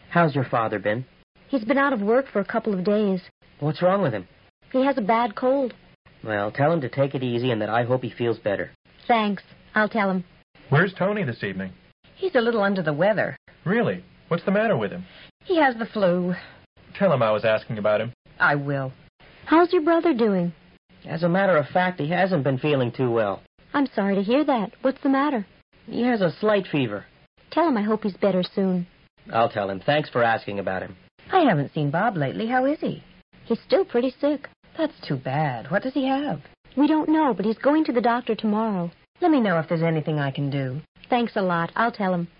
How's your father been? He's been out of work for a couple of days. What's wrong with him? He has a bad cold. Well, tell him to take it easy and that I hope he feels better. Thanks. I'll tell him. Where's Tony this evening? He's a little under the weather. Really? What's the matter with him? He has the flu. Tell him I was asking about him. I will. How's your brother doing? As a matter of fact, he hasn't been feeling too well. I'm sorry to hear that. What's the matter? He has a slight fever. Tell him I hope he's better soon. I'll tell him. Thanks for asking about him. I haven't seen Bob lately. How is he? He's still pretty sick. That's too bad. What does he have? We don't know, but he's going to the doctor tomorrow. Let me know if there's anything I can do. Thanks a lot. I'll tell him.